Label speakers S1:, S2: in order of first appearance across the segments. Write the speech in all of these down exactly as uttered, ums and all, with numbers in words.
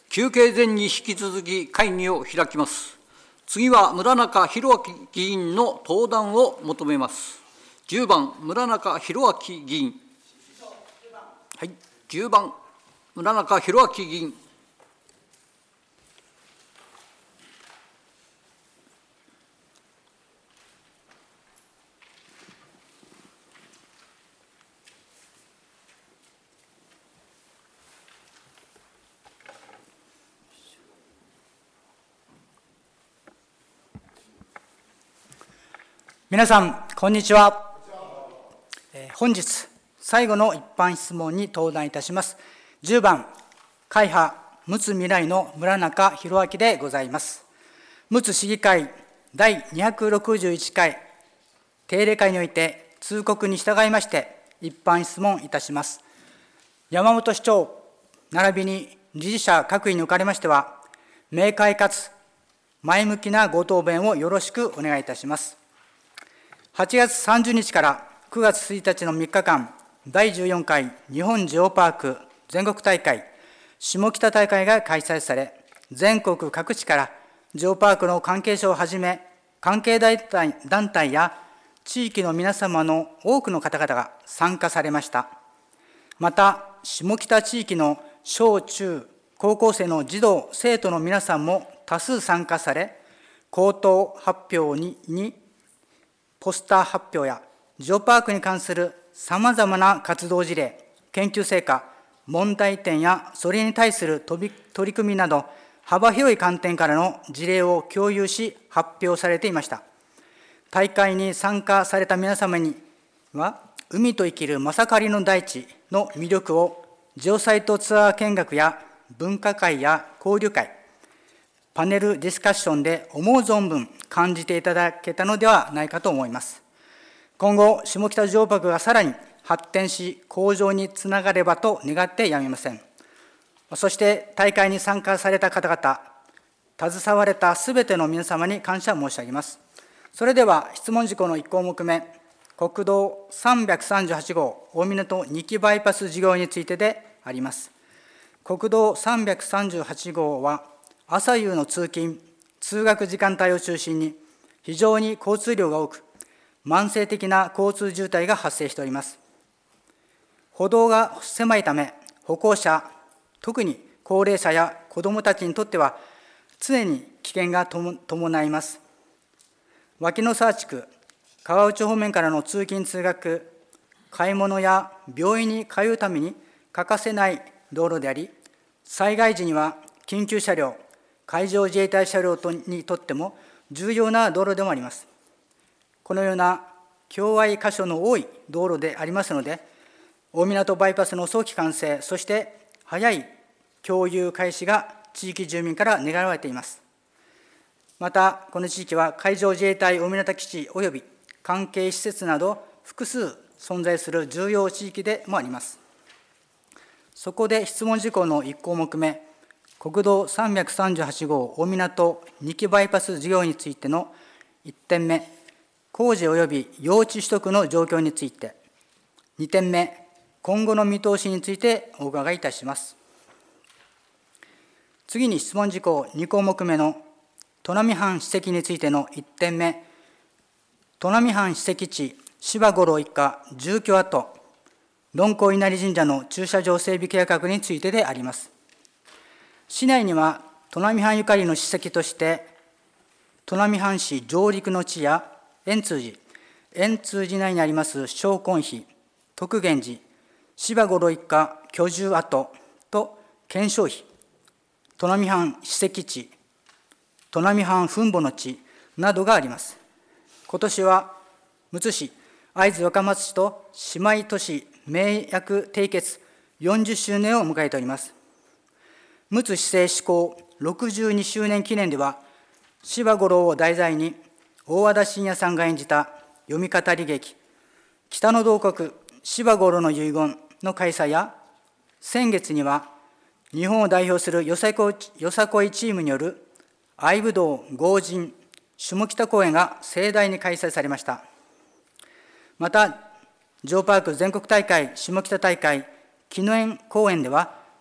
S1: 休憩前に引き続き会議を開きます。次は村中宏明議員の登壇を求めます。じゅうばん、村中宏明議員。はい、じゅうばん、村中宏明議員。
S2: 皆さん、こんにちは。えー、本日、最後の一般質問に登壇いたします。じゅうばん、会派陸奥未来の村中宏明でございます。陸奥市議会第にひゃくろくじゅういっかい定例会において通告に従いまして一般質問いたします。山本市長並びに理事者各位におかれましては、明快かつ前向きなご答弁をよろしくお願いいたします。はちがつさんじゅうにちからくがつついたちのみっかかん、だいじゅうよんかい日本ジオパーク全国大会下北大会が開催され、全国各地からジオパークの関係者をはじめ、関係団体、団体や地域の皆様の多くの方々が参加されました。また、下北地域の小中高校生の児童生徒の皆さんも多数参加され、口頭発表ににポスター発表やジオパークに関するさまざまな活動事例、研究成果、問題点やそれに対する取り組みなど、幅広い観点からの事例を共有し発表されていました。大会に参加された皆様には、海と生きるまさかりの大地の魅力をジオサイトツアー見学や分科会や交流会、パネルディスカッションで思う存分感じていただけたのではないかと思います。今後、下北ジオパークがさらに発展し、向上につながればと願ってやみません。そして大会に参加された方々、携われたすべての皆様に感謝申し上げます。それでは質問事項のいち項目目、国道さんびゃくさんじゅうはちごう大湊にきバイパス事業についてであります。国道さんびゃくさんじゅうはちごうは、朝夕の通勤・通学時間帯を中心に非常に交通量が多く、慢性的な交通渋滞が発生しております。歩道が狭いため、歩行者、特に高齢者や子どもたちにとっては常に危険が伴います。脇野沢地区、川内方面からの通勤・通学、買い物や病院に通うために欠かせない道路であり、災害時には緊急車両、海上自衛隊車両にとっても重要な道路でもあります。このような狭隘箇所の多い道路でありますので、大湊バイパスの早期完成、そして早い共有開始が地域住民から願われています。また、この地域は海上自衛隊大湊基地及び関係施設など複数存在する重要地域でもあります。そこで質問事項のいち項目目、国道さんびゃくさんじゅうはちごう大湊にきバイパス事業についてのいってんめ、工事及び用地取得の状況について、にてんめ、今後の見通しについてお伺いいたします。次に質問事項に項目目の砺波藩史跡についてのいってんめ、砺波藩史跡地柴五郎一家住居跡、論功稲荷神社の駐車場整備計画についてであります。市内には砺波藩ゆかりの史跡として、砺波藩市上陸の地や円通寺、円通寺内にあります正根碑、徳源寺、柴五郎一家居住跡と顕彰碑、砺波藩史跡地、砺波藩墳墓の地などがあります。今年はむつ市、会津若松市と姉妹都市盟約締結よんじゅっしゅうねんを迎えております。陸奥市政施行ろくじゅうにしゅうねん記念では、柴五郎を題材に大和田伸也さんが演じた読み語り劇、北の洞窟柴五郎の遺言の開催や、先月には日本を代表するよさこい、よさこいチームによる愛武道豪神下北公演が盛大に開催されました。また、ジオパーク全国大会下北大会記念公演では、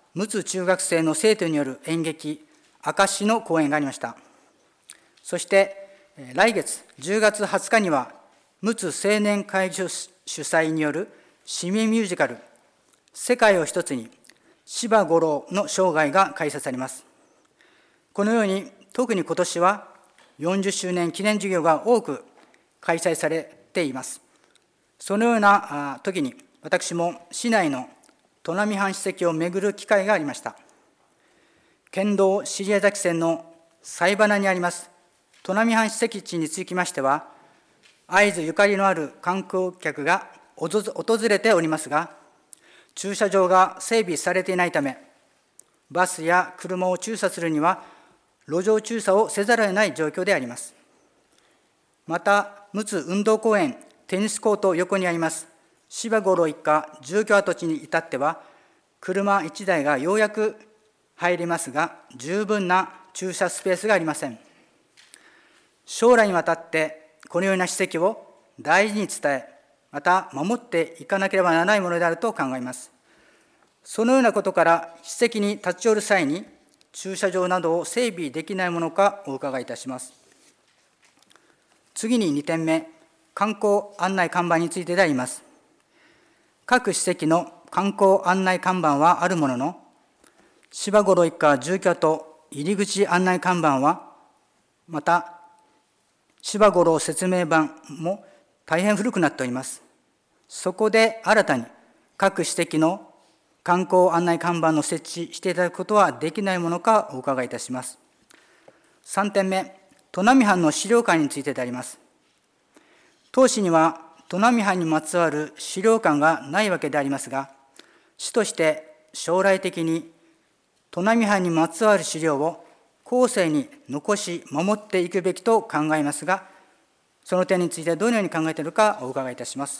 S2: 陸奥中学生の生徒による演劇、明石の公演がありました。そして、来月じゅうがつはつかには、陸奥青年会議所主催による市民ミュージカル、世界を一つに、柴五郎の生涯が開催されます。このように、特に今年はよんじゅっしゅうねん記念授業が多く開催されています。そのような時に、私も市内の砺波藩史跡を巡る機会がありました。県道尻江崎線の西花にあります砺波藩史跡地につきましては、会津ゆかりのある観光客が訪れておりますが、駐車場が整備されていないため、バスや車を駐車するには、路上駐車をせざるを得ない状況であります。また、陸奥運動公園テニスコート横にあります柴五郎一家住居跡地に至っては、車いちだいがようやく入りますが、十分な駐車スペースがありません。将来にわたってこのような史跡を大事に伝え、また守っていかなければならないものであると考えます。そのようなことから、史跡に立ち寄る際に、駐車場などを整備できないものかお伺いいたします。次ににてんめ、観光案内看板についてであります。各史跡の観光案内看板はあるものの、柴五郎一家住居跡入り口案内看板は、また柴五郎説明板も大変古くなっております。そこで新たに各史跡の観光案内看板の設置していただくことはできないものかお伺いいたします。さんてんめ、砺波藩の資料館についてであります。当市には砺波藩にまつわる資料館がないわけでありますが、市として将来的に砺波藩にまつわる資料を後世に残し守っていくべきと考えますが、その点についてどのように考えているかお伺いいたします。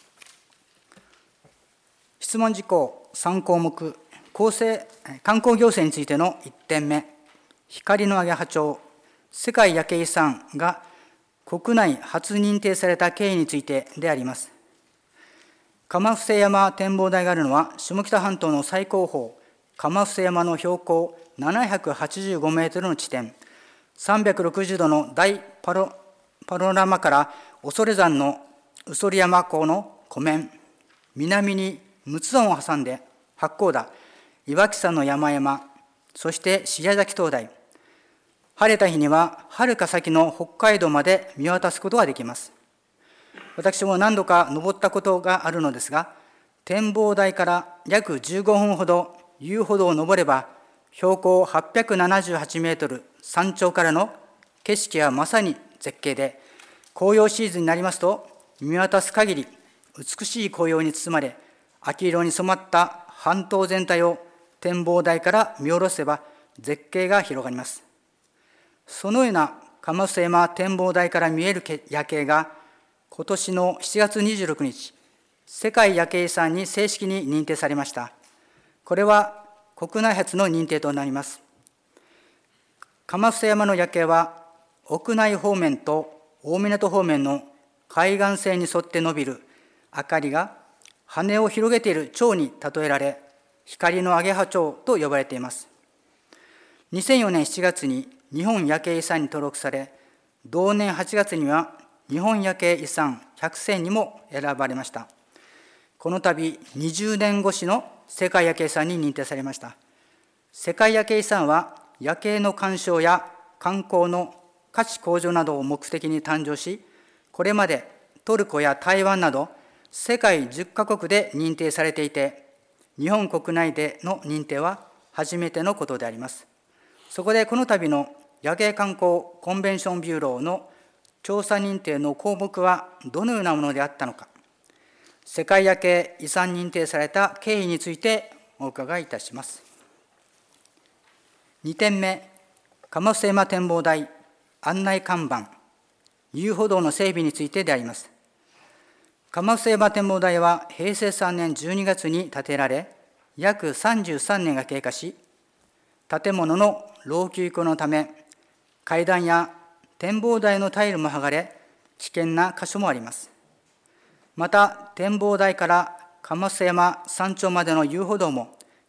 S2: 質問事項さんこうもく、構成観光行政についてのいってんめ、光の揚波町、世界夜景遺産が国内初認定された経緯についてであります。釜伏山展望台があるのは、下北半島の最高峰、釜伏山の標高ななひゃくはちじゅうごメートルの地点、さんびゃくろくじゅうどの大パロパノラマから恐山の嘘里山港の湖面、南に陸奥湾を挟んで八甲田、岩木山の山々、そして尻江崎灯台。晴れた日には遥か先の北海道まで見渡すことができます。私も何度か登ったことがあるのですが、展望台から約じゅうごふんほど遊歩道を登れば、標高はっぴゃくななじゅうはちメートル、山頂からの景色はまさに絶景で、紅葉シーズンになりますと、見渡す限り美しい紅葉に包まれ、秋色に染まった半島全体を展望台から見下ろせば絶景が広がります。そのような釜伏山展望台から見える夜景が、今年のしちがつにじゅうろくにち、世界夜景遺産に正式に認定されました。これは国内初の認定となります。釜伏山の夜景は、屋内方面と大港方面の海岸線に沿って伸びる明かりが羽を広げている蝶に例えられ、光の揚げ葉蝶と呼ばれています。にせんよねんしちがつに日本夜景遺産に登録され、同年はちがつには日本夜景遺産ひゃくせんにも選ばれました。この度にじゅうねんごしの世界夜景遺産に認定されました。世界夜景遺産は、夜景の鑑賞や観光の価値向上などを目的に誕生し、これまでトルコや台湾など世界じゅっかこくで認定されていて、日本国内での認定は初めてのことであります。そこでこの度の夜景観光コンベンションビューローの調査認定の項目はどのようなものであったのか、世界夜景遺産認定された経緯についてお伺いいたします。にてんめ、釜伏山展望台案内看板、遊歩道の整備についてであります。釜伏山展望台はへいせいさんねんじゅうにがつに建てられ、約さんじゅうさんねんが経過し、建物の老朽化のため、階段や展望台のタイルも剥がれ、危険な箇所もあります。また、展望台から釜伏山山頂までの遊歩道も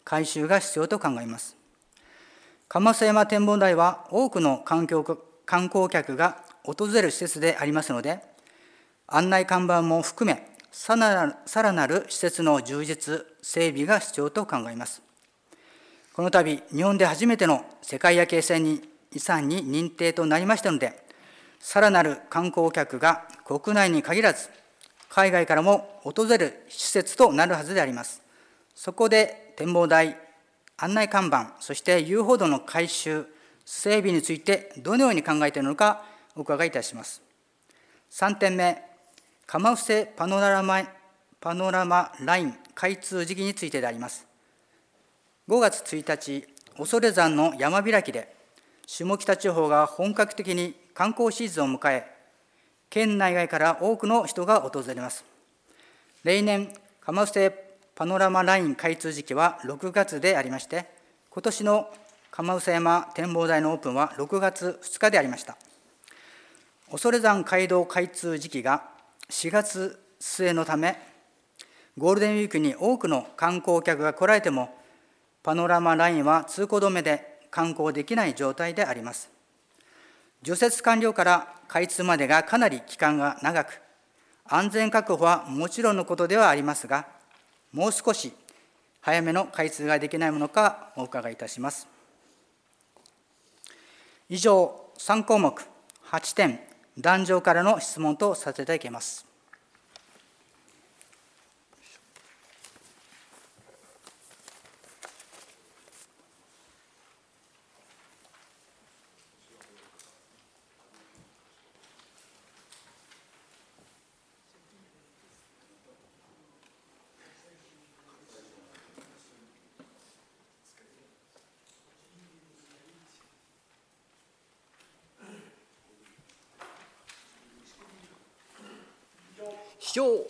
S2: 改修が必要と考えます。釜瀬山展望台は多くの観光客が訪れる施設でありますので、案内看板も含め、さらなる施設の充実、整備が必要と考えます。この度、日本で初めての世界夜景遺産に認定となりましたので、さらなる観光客が国内に限らず、海外からも訪れる施設となるはずであります。そこで展望台、案内看板、そして遊歩道の改修、整備についてどのように考えているのかお伺いいたします。さんてんめ、釜伏パノラマ、パノラマライン開通時期についてであります。ごがつついたち、恐山の山開きで、下北地方が本格的に観光シーズンを迎え、県内外から多くの人が訪れます。例年、釜伏パノラマライン開通時期はろくがつでありまして、今年の釜伏山展望台のオープンはろくがつふつかでありました。恐山街道開通時期がしがつ末のため、ゴールデンウィークに多くの観光客が来られても、パノラマラインは通行止めで観光できない状態であります。除雪完了から開通までがかなり期間が長く、安全確保はもちろんのことではありますが、もう少し早めの開通ができないものかお伺いいたします。以上、さんこうもく、はってん、壇上からの質問とさせていただきます。
S1: 市長。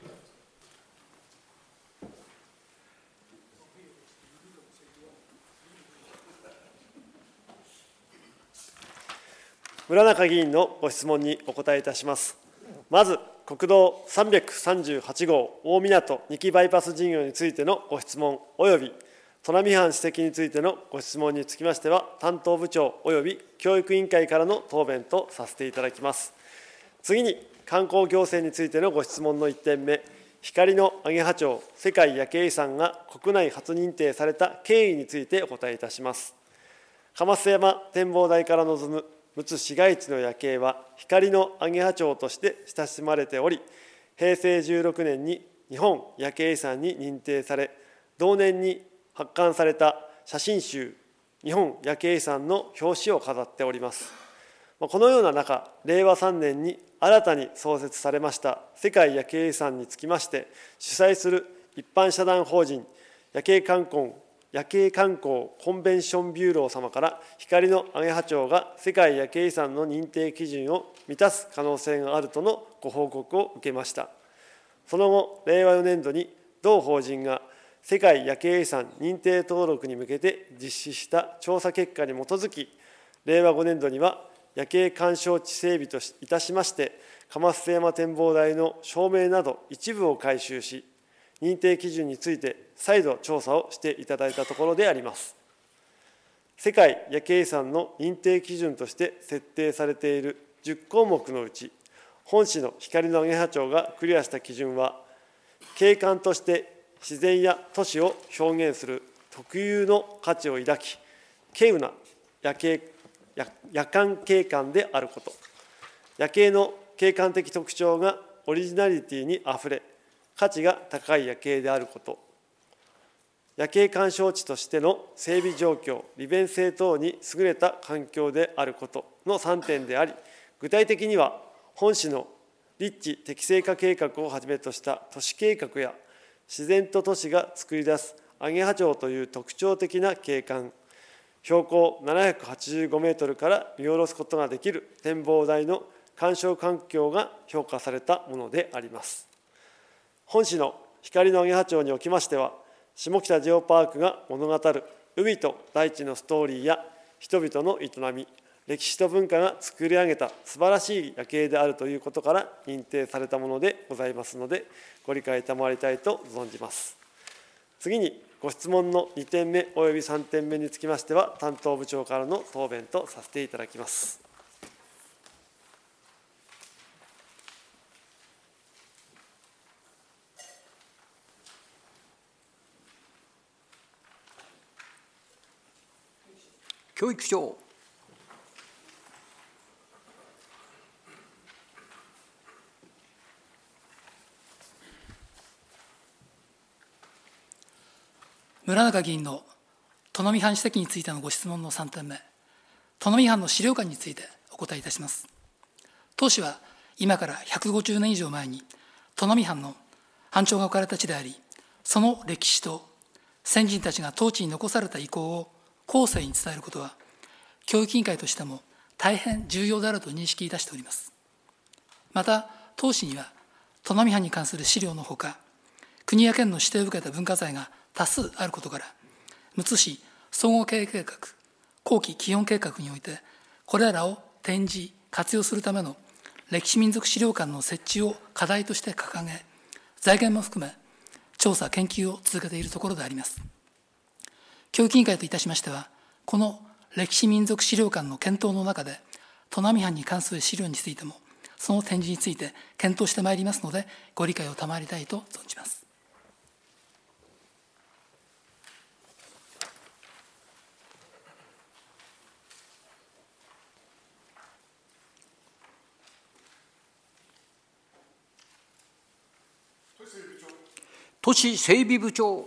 S3: 村中議員のご質問にお答えいたします。まず、国道さんびゃくさんじゅうはちごう大湊にきバイパス事業についてのご質問および砺波藩史跡についてのご質問につきましては、担当部長および教育委員会からの答弁とさせていただきます。次に、観光行政についてのご質問のいってんめ、光の揚羽町世界夜景遺産が国内初認定された経緯についてお答えいたします。釜栖山展望台から望む陸奥市街地の夜景は、光の揚羽町として親しまれており、へいせいじゅうろくねんに日本夜景遺産に認定され、同年に発刊された写真集、日本夜景遺産の表紙を飾っております。このような中、れいわさんねんに新たに創設されました世界夜景遺産につきまして、主催する一般社団法人夜景観光夜景観光コンベンションビューロー様から、光の揚羽町が世界夜景遺産の認定基準を満たす可能性があるとのご報告を受けました。その後、れいわよねんどに同法人が世界夜景遺産認定登録に向けて実施した調査結果に基づき、れいわごねんどには夜景鑑賞地整備といたしまして、釜伏山展望台の照明など一部を改修し、認定基準について再度調査をしていただいたところであります。世界夜景遺産の認定基準として設定されているじゅっこうもくのうち、本市の光の揚羽町がクリアした基準は、景観として自然や都市を表現する特有の価値を抱き、稀有な夜景夜間景観であること、夜景の景観的特徴がオリジナリティにあふれ、価値が高い夜景であること、夜景鑑賞地としての整備状況、利便性等に優れた環境であることのさんてんであり、具体的には本市の立地適正化計画をはじめとした都市計画や、自然と都市が作り出す揚羽町という特徴的な景観、標高ななひゃくはちじゅうごメートルから見下ろすことができる展望台の鑑賞環境が評価されたものであります。本市の光の揚羽町におきましては、下北ジオパークが物語る海と大地のストーリーや人々の営み、歴史と文化が作り上げた素晴らしい夜景であるということから認定されたものでございますので、ご理解賜りたいと存じます。次に、 ご質問のにてんめおよびさんてんめにつきましては、担当部長からの答弁とさせていただきます。
S1: 教育長。
S4: 村中議員の砺波藩主席についてのご質問のさんてんめ、砺波藩の資料館についてお答えいたします。当市は今からひゃくごじゅうねん以上前に砺波藩の藩庁が置かれた地であり、その歴史と先人たちが統治に残された遺構を後世に伝えることは、教育委員会としても大変重要であると認識いたしております。また、当市には砺波藩に関する資料のほか、国や県の指定を受けた文化財が多数あることから、むつ市総合経営計画、後期基本計画において、これらを展示、活用するための歴史民族資料館の設置を課題として掲げ、財源も含め、調査・研究を続けているところであります。教育委員会といたしましては、この歴史民族資料館の検討の中で、砺波藩に関する資料についても、その展示について検討してまいりますので、ご理解を賜りたいと存じます。
S1: 都市整備部長。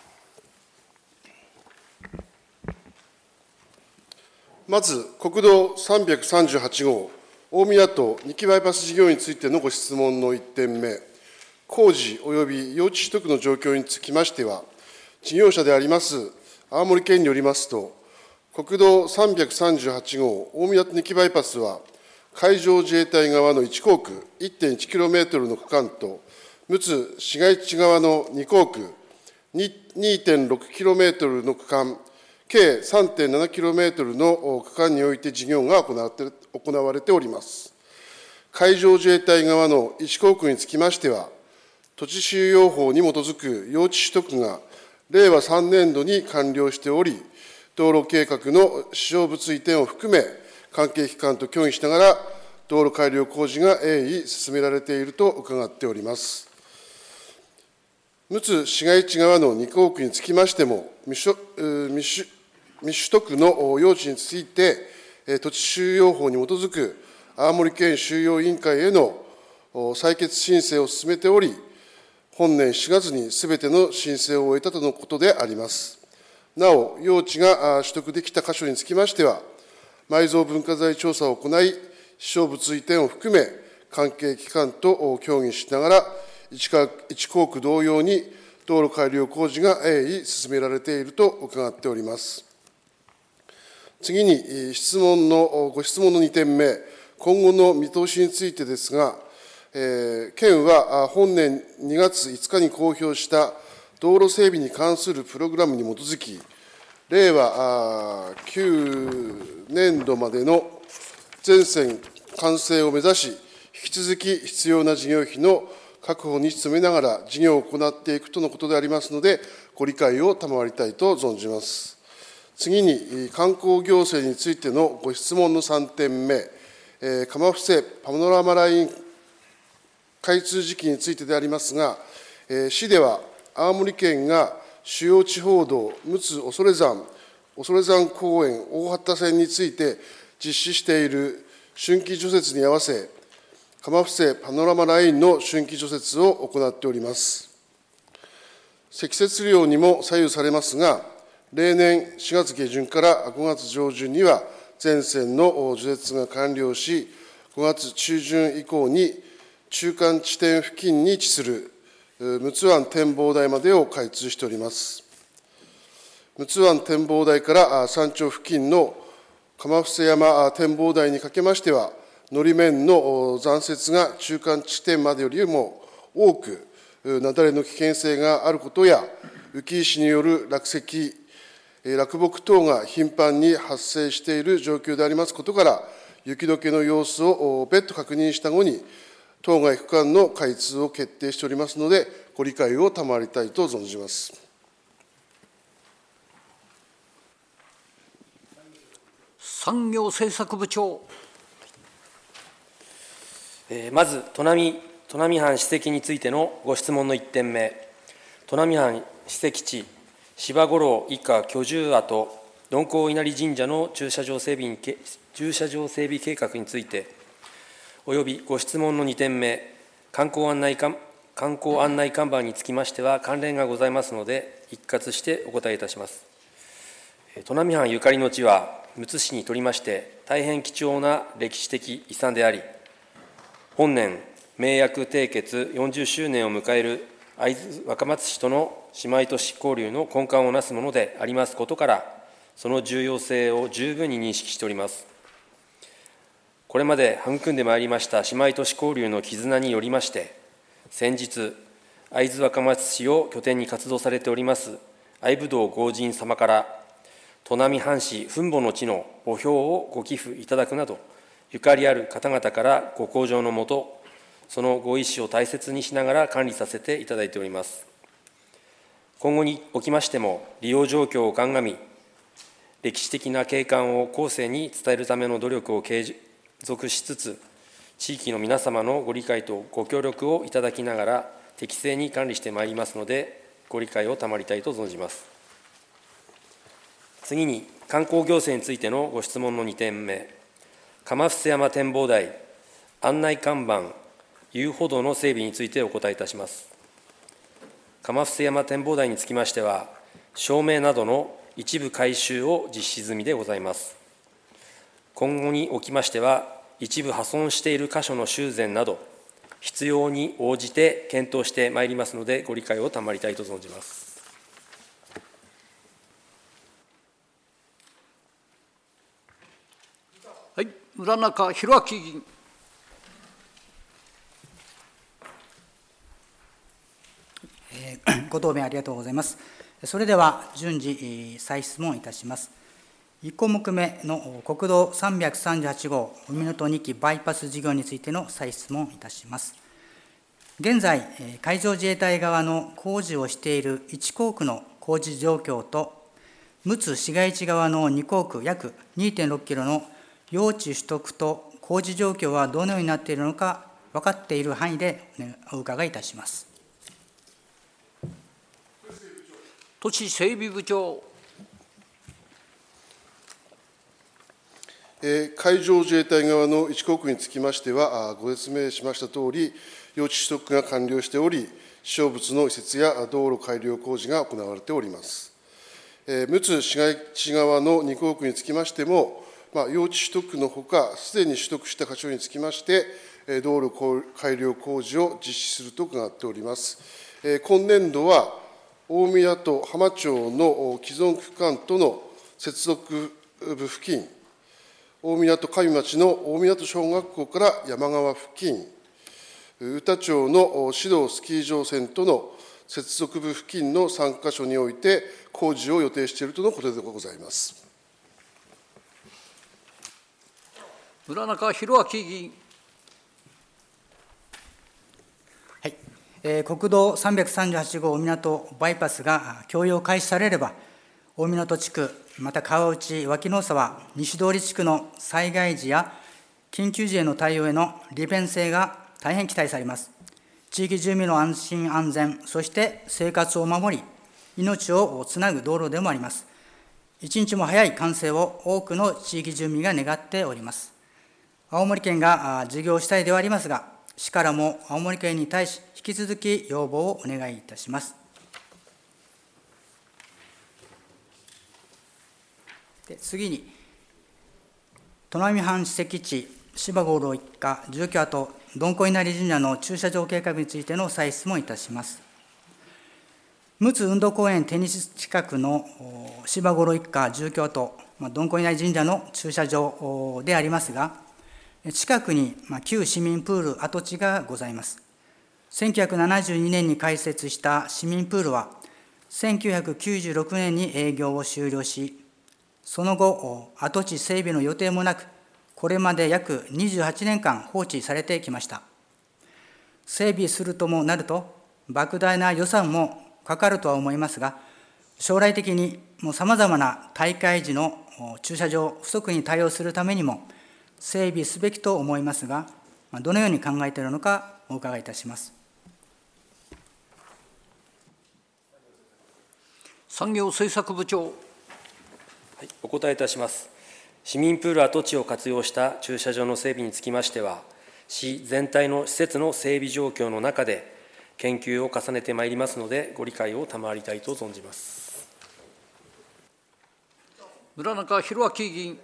S5: まず、国道さんびゃくさんじゅうはち号大湊にきバイパス事業についてのご質問のいってんめ、工事及び用地取得の状況につきましては、事業者であります青森県によりますと、国道さんびゃくさんじゅうはち号大湊にきバイパスは、海上自衛隊側のいち航区 いってんいちキロメートルの区間と、陸奥市街地側のに航区 にてんろくキロメートルの区間、計 さんてんななキロメートルの区間において事業が行われております。海上自衛隊側のいち航区につきましては、土地収用法に基づく用地取得がれいわさんねんどに完了しており、道路計画の使用物移転を含め、関係機関と協議しながら、道路改良工事が鋭意進められていると伺っております。陸奥市街地側のに航区につきましても、未取得の用地について、土地収用法に基づく青森県収用委員会への採決申請を進めており、本年しがつにすべての申請を終えたとのことであります。なお、用地が取得できた箇所につきましては、埋蔵文化財調査を行い、使用物移転を含め、関係機関と協議しながら、一航区同様に道路改良工事が鋭意進められていると伺っております。次に、質問のご質問のにてんめ、今後の見通しについてですが、えー、県は本年にがついつかに公表した道路整備に関するプログラムに基づき、れいわきゅうねんどまでの全線完成を目指し、引き続き必要な事業費の確保に努めながら事業を行っていくとのことでありますので、ご理解を賜りたいと存じます。次に、観光行政についてのご質問のさんてんめ、えー、釜布施パノラマライン開通時期についてでありますが、えー、市では青森県が主要地方道陸奥恐山、恐山公園大畑線について実施している春季除雪に合わせ、釜布施パノラマラインの春季除雪を行っております。積雪量にも左右されますが、例年しがつげじゅんからごがつじょうじゅんには全線の除雪が完了し、ごがつちゅうじゅん以降に中間地点付近に位置する陸奥湾展望台までを開通しております。陸奥湾展望台から山頂付近の釜布施山展望台にかけましては、のり面の残雪が中間地点までよりも多く、雪崩の危険性があることや、雪石による落石、落木等が頻繁に発生している状況でありますことから、雪解けの様子を別途確認した後に、当該区間の開通を決定しておりますので、ご理解を賜りたいと存じます。
S1: 産業政策部長。
S6: えー、まず砺波、砺波藩史跡についてのご質問のいってんめ、砺波藩史跡地、柴五郎以下居住跡、鈍行稲荷神社の駐車場整備に駐車場整備計画について、およびご質問のにてんめ、観光案内看観光案内看板につきましては、関連がございますので、一括してお答えいたします。砺波藩ゆかりの地は、むつ市にとりまして、大変貴重な歴史的遺産であり、本年、盟約締結よんじゅっしゅうねんを迎える会津若松市との姉妹都市交流の根幹をなすものでありますことから、その重要性を十分に認識しております。これまで育んでまいりました姉妹都市交流の絆によりまして、先日、会津若松市を拠点に活動されております愛武道豪神様から、砺波藩士墳墓の地の墓標をご寄付いただくなど、ゆかりある方々からご厚情のもと、そのご意思を大切にしながら管理させていただいております。今後におきましても、利用状況を鑑み、歴史的な景観を後世に伝えるための努力を継続しつつ、地域の皆様のご理解とご協力をいただきながら、適正に管理してまいりますので、ご理解を賜りたいと存じます。次に、観光行政についてのご質問のにてんめ、釜伏山展望台、案内看板、遊歩道の整備についてお答えいたします。釜伏山展望台につきましては、照明などの一部改修を実施済みでございます。今後におきましては、一部破損している箇所の修繕など、必要に応じて検討してまいりますので、ご理解を賜りたいと存じます。
S1: はい、村中宏明議員。
S2: えー、ご答弁ありがとうございます。それでは順次、再質問いたします。いち項目目の国道さんびゃくさんじゅうはち号海の戸にきバイパス事業についての再質問いたします。現在、海上自衛隊側の工事をしているいち項区の工事状況と、陸奥市街地側のに項区約 にてんろくキロの用地取得と工事状況はどのようになっているのか、分かっている範囲でお伺いいたします。
S1: 都市整備部長。
S5: えー、海上自衛隊側のいち項区につきましては、ご説明しましたとおり、用地取得が完了しており、支障物の移設や道路改良工事が行われております。えー、陸奥市街地側のに項区につきましても、まあ、用地取得のほか、すでに取得した箇所につきまして、道路改良工事を実施すると伺っております。えー、今年度は、大宮と浜町の既存区間との接続部付近、大宮と上町の大宮と小学校から山川付近、宇多町の指導スキー場線との接続部付近のさんか所において工事を予定しているとのことでございます。
S1: 村中宏明議員。
S2: はい、えー、国道さんびゃくさんじゅうはち号大湊バイパスが供用開始されれば、大湊地区、また川内、脇野沢、西通地区の災害時や緊急時への対応への利便性が大変期待されます。地域住民の安心安全、そして生活を守り、命をつなぐ道路でもあります。一日も早い完成を多くの地域住民が願っております。青森県が事業主体ではありますが、市からも青森県に対し、引き続き要望をお願いいたします。で次に、砺波藩史跡地、柴五郎一家住居跡、鈍行稲荷神社の駐車場計画についての再質問いたします。陸奥運動公園テニス近くの柴五郎一家住居跡、鈍行稲荷神社の駐車場でありますが、近くに旧市民プール跡地がございます。せんきゅうひゃくななじゅうにねんに開設した市民プールは、せんきゅうひゃくきゅうじゅうろくねんに営業を終了し、その後、跡地整備の予定もなく、これまで約にじゅうはちねんかん放置されてきました。整備するともなると、莫大な予算もかかるとは思いますが、将来的にさまざまな大会時の駐車場不足に対応するためにも整備すべきと思いますが、どのように考えているのかお伺いいたします。
S1: 産業政策部長。
S6: はい、お答えいたします。市民プール跡地を活用した駐車場の整備につきましては、市全体の施設の整備状況の中で研究を重ねてまいりますので、ご理解を賜りたいと存じます。
S1: 村中宏明議員。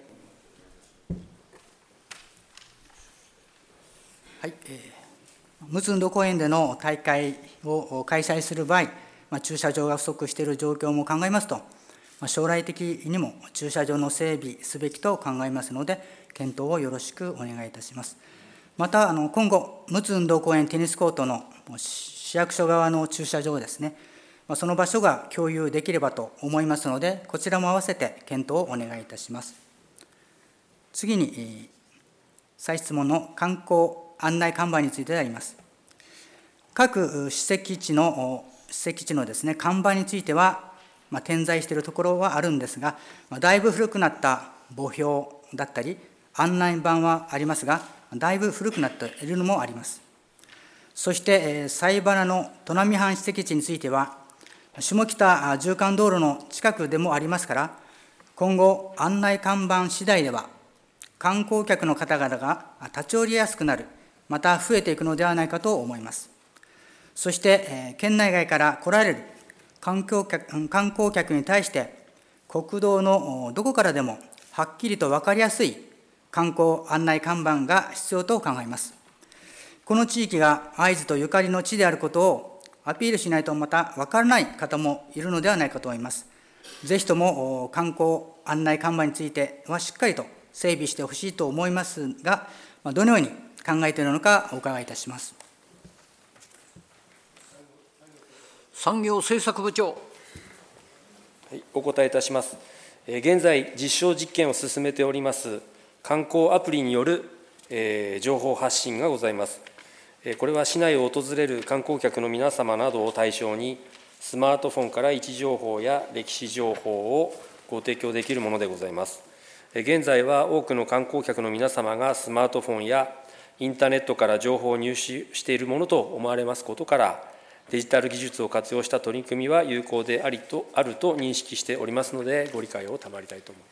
S2: はい、えー、陸奥運動公園での大会を開催する場合、まあ、駐車場が不足している状況も考えますと、まあ、将来的にも駐車場の整備すべきと考えますので、検討をよろしくお願いいたします。また、あの今後、陸奥運動公園テニスコートの市役所側の駐車場ですね、まあ、その場所が共有できればと思いますので、こちらも合わせて検討をお願いいたします。次に、再質問の観光案内看板についてであります。各史跡地の史跡地のですね、看板については、まあ、点在しているところはあるんですが、まあ、だいぶ古くなった墓標だったり、案内板はありますが、だいぶ古くなっているのもあります。そして、西原の砺波藩史跡地については、下北縦貫道路の近くでもありますから、今後、案内看板次第では、観光客の方々が立ち寄りやすくなる、また増えていくのではないかと思います。そして、県内外から来られる観光客、観光客に対して、国道のどこからでもはっきりと分かりやすい観光案内看板が必要と考えます。この地域が会津とゆかりの地であることをアピールしないとまた分からない方もいるのではないかと思います。ぜひとも観光案内看板についてはしっかりと整備してほしいと思いますが、どのように考えているのかお伺いいたします。
S1: 産業政策部長。
S6: はい、お答えいたします。現在、実証実験を進めております観光アプリによる、えー、情報発信がございます。これは市内を訪れる観光客の皆様などを対象に、スマートフォンから位置情報や歴史情報をご提供できるものでございます。現在は多くの観光客の皆様がスマートフォンやインターネットから情報を入手しているものと思われますことから、デジタル技術を活用した取り組みは有効でありとあると認識しておりますので、ご理解を賜りたいと思います。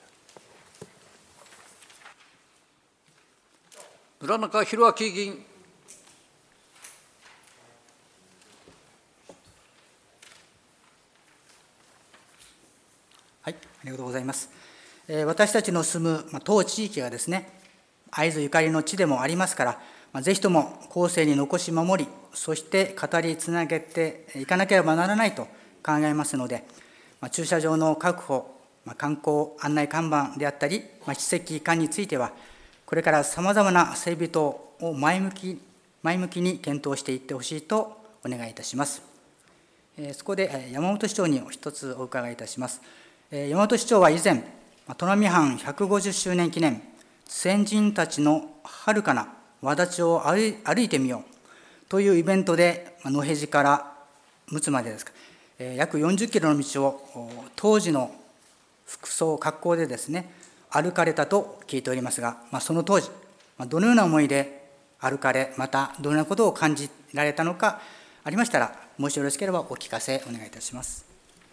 S1: 村中宏明議員。
S2: はい、ありがとうございます。私たちの住む当地域がですね、会津ゆかりの地でもありますから、ぜひとも後世に残し守り、そして語りつなげていかなければならないと考えますので、駐車場の確保、観光案内看板であったり、史跡館については、これからさまざまな整備等を前向き、前向きに検討していってほしいとお願いいたします。そこで山本市長に一つお伺いいたします。山本市長は以前、砺波藩ひゃくごじゅっしゅうねん記念、先人たちの遥かな轍を歩いてみようというイベントで、野辺地から陸奥までですか、約よんじゅっキロの道を当時の服装、格好でですね、歩かれたと聞いておりますが、その当時、どのような思いで歩かれ、またどのようなことを感じられたのかありましたら、もしよろしければお聞かせお願いいたします。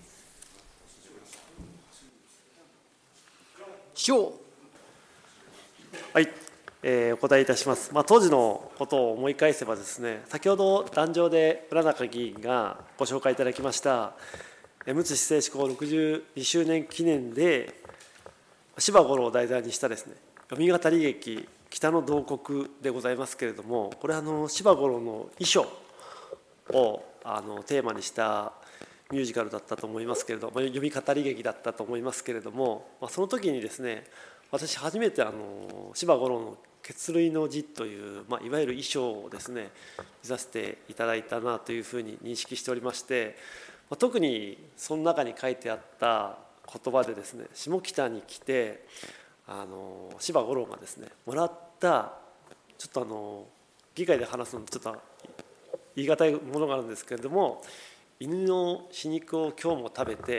S1: 市長。
S3: はい、えー、お答えいたします。まあ、当時のことを思い返せばですね、先ほど壇上で村中議員がご紹介いただきました陸奥市政施行ろくじゅうにしゅうねん記念で柴五郎を題材にしたですね、読み語り劇北の洞窟でございますけれども、これはあの柴五郎の遺書をあのテーマにしたミュージカルだったと思いますけれども、読み語り劇だったと思いますけれども、まあ、その時にですね、私初めてあの柴五郎の血類の字という、まあ、いわゆる遺書をですね見させていただいたなというふうに認識しておりまして、まあ、特にその中に書いてあった言葉でですね、下北に来てあの柴五郎がですねもらったちょっとあの議会で話すのちょっと言い難いものがあるんですけれども、犬の死肉を今日も食べて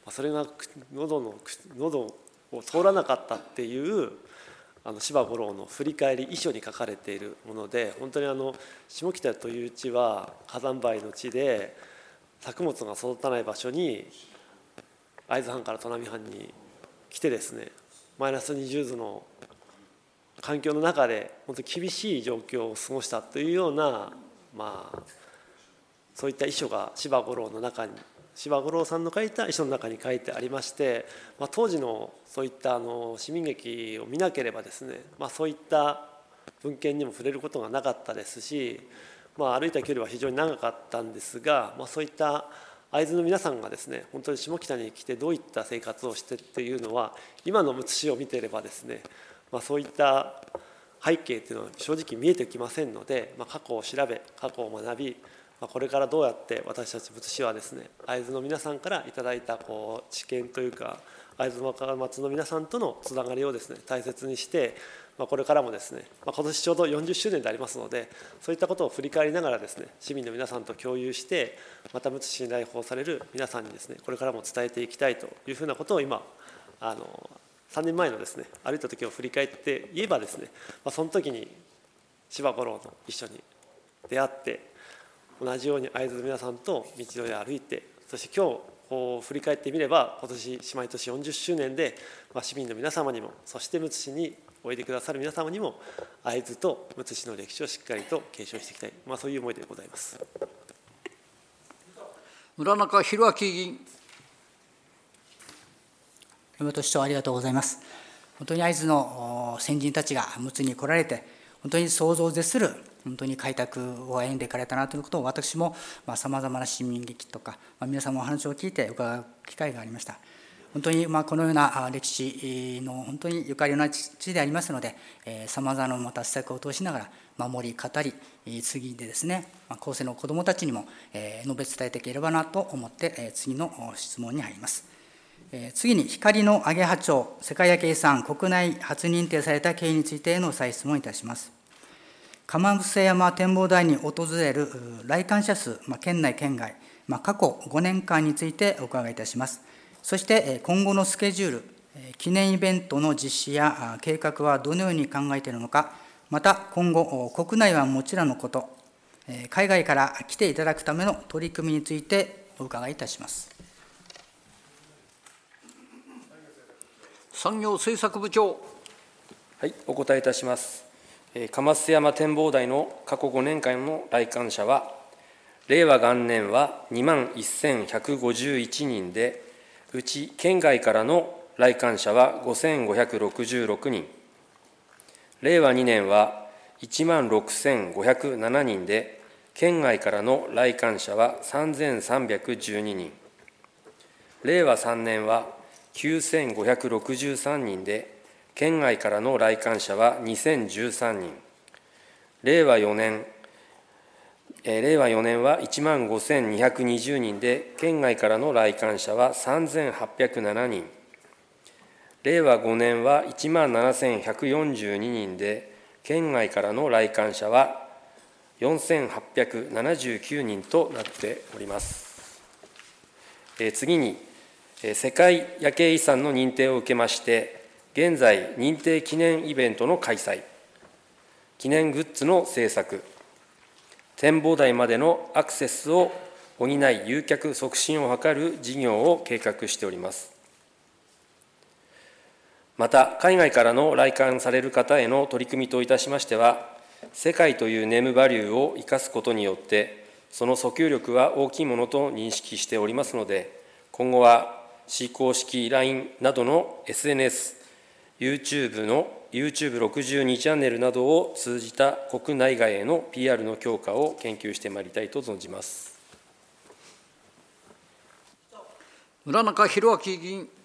S3: それが喉の喉を通らなかったっていうあの柴五郎の振り返り遺書に書かれているもので、本当にあの下北という地は火山灰の地で作物が育たない場所に会津藩から砺波藩に来てですね、マイナスにじゅうどの環境の中で本当に厳しい状況を過ごしたというような、まあそういった遺書が柴五郎の中に柴五郎さんの書いた遺書の中に書いてありまして、まあ、当時のそういったあの市民劇を見なければですね、まあ、そういった文献にも触れることがなかったですし、まあ、歩いた距離は非常に長かったんですが、まあ、そういった会津の皆さんがですね、本当に下北に来てどういった生活をしてっていうのは今のむつ市を見ていればですね、まあ、そういった背景っていうのは正直見えてきませんので、まあ、過去を調べ過去を学び、これからどうやって私たちむつ市はですね、会津の皆さんからいただいたこう知見というか、会津若松の皆さんとのつながりをですね大切にして、まあ、これからもですね、まあ、今年ちょうどよんじゅっしゅうねんでありますので、そういったことを振り返りながらですね、市民の皆さんと共有して、またむつ市に来訪される皆さんにですね、これからも伝えていきたいというふうなことを今あのさんねんまえのですね歩いた時を振り返って言えばですね、まあ、その時に柴五郎と一緒に出会って、同じように会津の皆さんと道のりを歩いて、そして今日こう振り返ってみれば、今年姉妹都市よんじゅっしゅうねんで、まあ、市民の皆様にも、そしてむつ市においでくださる皆様にも、会津とむつ市の歴史をしっかりと継承していきたい、まあ、そういう思いでございます。
S1: 村中宏明議員。
S2: 山本市長、ありがとうございます。本当に会津の先人たちがむつに来られて、本当に想像を絶する本当に開拓を歩んでいかれたなということを、私もさまざまな市民劇とか、まあ、皆さんのお話を聞いて伺う機会がありました。本当にまあこのような歴史の本当にゆかりの地でありますので、さまざまなまた施策を通しながら守り語り、次でですね、後世の子どもたちにも述べ伝えていければなと思って、次の質問に入ります。次に、光の揚羽町世界夜景遺産国内初認定された経緯についての再質問いたします。釜伏山展望台に訪れる来館者数、まあ、県内県外、まあ、過去ごねんかんについてお伺いいたします。そして今後のスケジュール、記念イベントの実施や計画はどのように考えているのか、また今後国内はもちろんのこと、海外から来ていただくための取り組みについてお伺いいたします。
S1: 産業政策部長。
S6: はい、お答えいたします。釜栖山展望台の過去ごねんかんの来館者は、令和元年はにまんせんひゃくごじゅういちにんで、うち県外からの来館者はごせんごひゃくろくじゅうろくにん、令和にねんはいちまんろくせんごひゃくななにんで、県外からの来館者はさんぜんさんびゃくじゅうににん、令和さんねんはきゅうせんごひゃくろくじゅうさんにんで、県外からの来館者はにせんじゅうさんにん、令和よねん、えー、令和よねんはいちまんごせんにひゃくにじゅうにんで、県外からの来館者はさんぜんはっぴゃくななにん、令和ごねんはいちまんななせんひゃくよんじゅうににんで、県外からの来館者はよんせんはっぴゃくななじゅうきゅうにんとなっております。えー、次に、えー、世界夜景遺産の認定を受けまして、現在、認定記念イベントの開催、記念グッズの制作、展望台までのアクセスを補い誘客促進を図る事業を計画しております。また、海外からの来館される方への取り組みといたしましては、世界というネームバリューを生かすことによって、その訴求力は大きいものと認識しておりますので、今後は市公式 ライン などの エスエヌエス、YouTube の ユーチューブろくじゅうに チャンネルなどを通じた国内外への ピーアール の強化を研究してまいりたいと存じます。
S1: 村中宏明議員。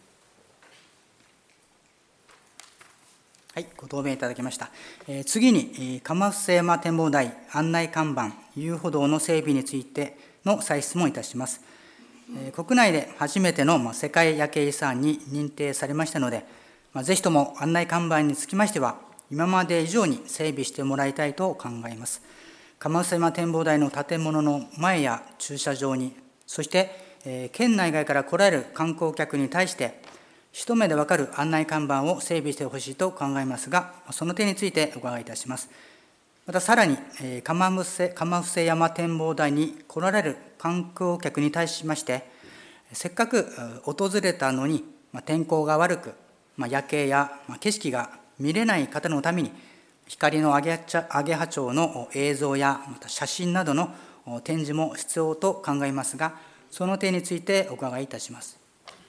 S2: はい、ご答弁いただきました。えー、次に、釜伏山展望台案内看板、遊歩道の整備についての再質問いたします。えー、国内で初めての、まあ、世界夜景遺産に認定されましたので、まあ、ぜひとも案内看板につきましては、今まで以上に整備してもらいたいと考えます。釜伏山展望台の建物の前や駐車場に、そして県内外から来られる観光客に対して、一目で分かる案内看板を整備してほしいと考えますが、その点についてお伺いいたします。またさらに、釜伏せ、釜伏山展望台に来られる観光客に対しまして、せっかく訪れたのに、天候が悪く、夜景や景色が見れない方のために、光のアゲハチョウの映像やまた写真などの展示も必要と考えますが、その点についてお伺いいたします。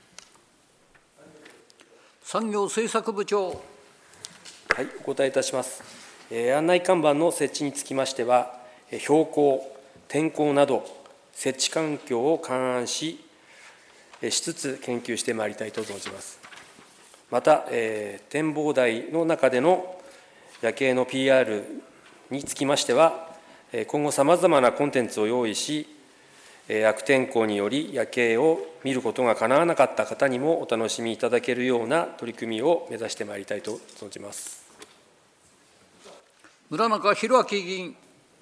S1: 産業政策部長。
S6: はい、お答えいたします。えー、案内看板の設置につきましては、標高、天候など、設置環境を勘案し、しつつ研究してまいりたいと存じます。また、えー、展望台の中での夜景の ピーアール につきましては、今後さまざまなコンテンツを用意し、悪天候により夜景を見ることがかなわなかった方にもお楽しみいただけるような取り組みを目指してまいりたいと存じます。
S1: 村中宏明議員。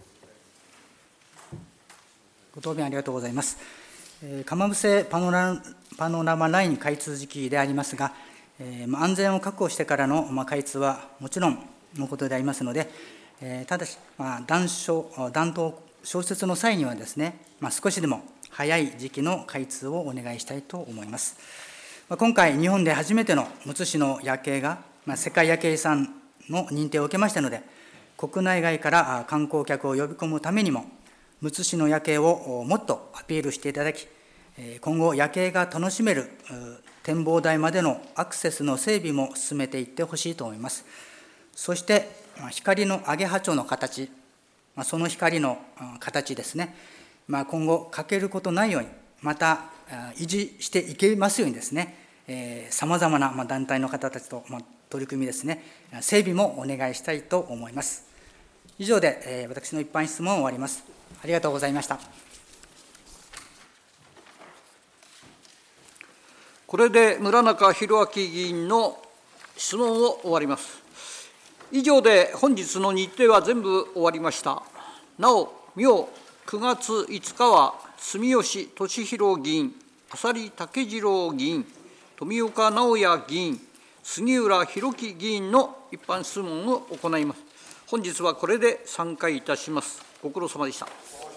S2: ご答弁ありがとうございます。釜伏せパノラパノラマライン開通時期でありますが、安全を確保してからの開通はもちろんのことでありますので、ただし、断層弾頭消雪の際にはですね、少しでも早い時期の開通をお願いしたいと思います。今回、日本で初めてのむつ市の夜景が世界夜景遺産の認定を受けましたので、国内外から観光客を呼び込むためにも、むつ市の夜景をもっとアピールしていただき、今後、夜景が楽しめる展望台までのアクセスの整備も進めていってほしいと思います。そして、光のアゲハチョウの形、その光の形ですね、今後欠けることないように、また維持していけますようにですね、さまざまな団体の方たちと取り組みですね、整備もお願いしたいと思います。以上で私の一般質問を終わります。ありがとうございました。
S1: これで村中宏明議員の質問を終わります。以上で本日の日程は全部終わりました。なお、明くがついつかは住吉敏弘議員、浅利武次郎議員、富岡直也議員、杉浦博樹議員の一般質問を行います。本日はこれで散会いたします。ご苦労様でした。